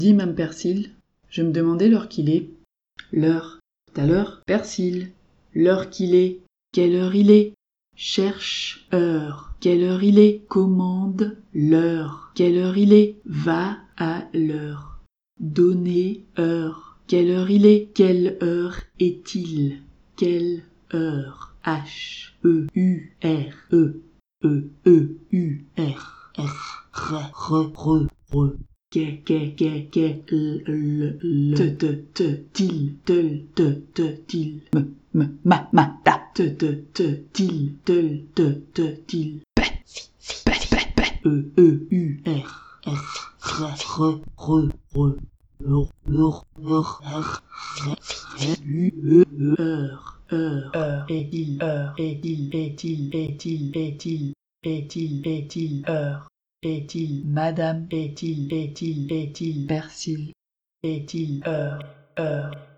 Dis, Mame Persil, je me demandais l'heure qu'il est. L'heure. Tout à l'heure, Persil. L'heure qu'il est. Quelle heure il est? Cherche heure. Quelle heure il est? Commande l'heure. Quelle heure il est? Va à l'heure. Donner heure. Quelle heure il est? Quelle heure est-il? Quelle heure? H-E-U-R-E. E-E-U-R. R. Til. Ta. Til. Est-il, heure. Est-il, madame, est-il, Persil. Est-il, heure.